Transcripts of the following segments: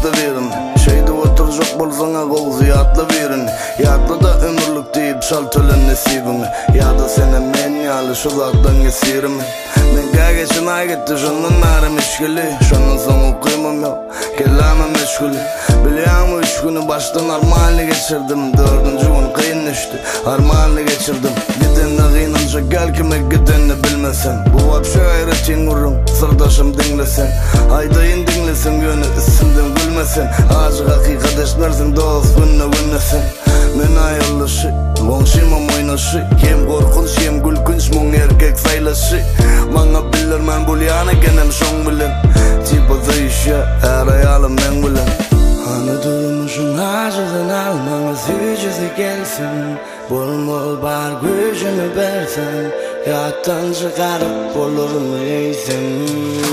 atlı verin. Şeyde oturacak bolsana kol ziyatlı verin. Yatlı da ömürlük deyip şal tölen nesibimi. Ya da sene men yalı şulaktan gesirim. Men gâgeçin ay gitti şunun nari meşguli. Şunun sonu kıymam yok kelame meşguli. Biliyorum 3 günü baştan armağanlı geçirdim. 4. gün kıyın düştü armağanlı geçirdim. Gidenle kıyınınca gel kime gidenini bilmesen. Bu vapşu gayretin vurun sırdaşım dinlesen. Haydayın dinlesin yönü isimden gülmesen. Acı hakikat eşmersin dost günne günnesen. Men ayırlışı Vonşimam oynaşı Hem korkunç hem gülkünç Mon erkek saylaşı Mana bilir men bulyana genem şong bilen Tipa zayışa her ayalım men bilen. Hani durmuşun acıdan almana sücüzü gelsin. Bol bol bar gücümü versen. Yattan çıkarıp olurum eysin.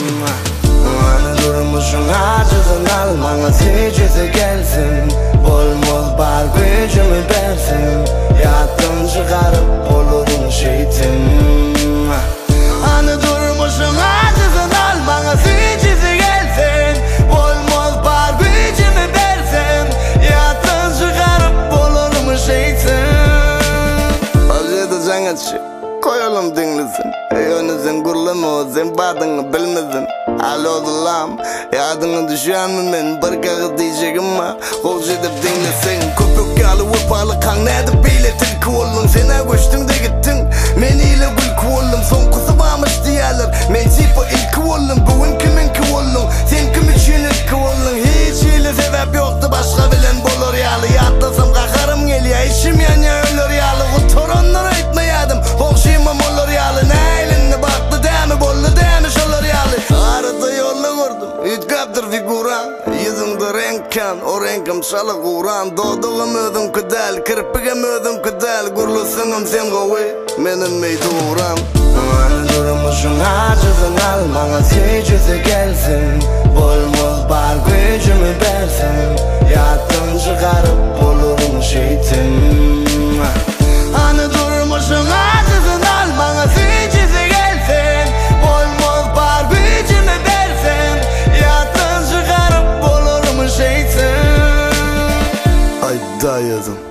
Hani durmuşun acıdan almana sücüzü gelsin. Bol bol bar gücümü versen. Yattan çıkarıp olurum şeytin. Hani durmuşun acıdan almana sücüzü gelsin. Bol bol bar gücümü versen. Yattan çıkarıp olurum şeytin. Acıda canatçı koyalım dinlesin. Yönüzün gurlama sen badını bilmedin. Alodulam yadını düşen mi men bir kağıt diyeceğim ma Kolcu edip dinlesin. Köpük yalı vıpalı kan nedip biletil kuollun. Sene koştun da gittin meniyle gül kuollum. Son kusu varmış diyorlar men tipa ilk kuollum. Bugün kimin kuollun sen kim için ilk kuollun. Hiç ile sebep yoktu başka bilen bolur yalı. Yatlasam kakarım geliyor içim yanıyor ölür yalı. Kuturanlar etmeyedim hoşimam olur yalı. Ne elinde baktı demi bollu demi şolur yalı. Arada yolla vurdum ütkaptır figuran. Yüzümde renkkan o renkim şalı kuran. Doğduğum ödüm kıdal kirpigim ödüm kıdal. Gurlusunum sen govi menim meyduran. Hani durmuşun acıdan almana sücüzü gelsin. Bol bol bar gücümü versin. Yattan çıkarıp olurum şeytin. Hani durmuşun acıdan almana sücüzü gelsin. Bol bol bar gücümü versin. Yattan çıkarıp olurum şeytin. Ay dayadım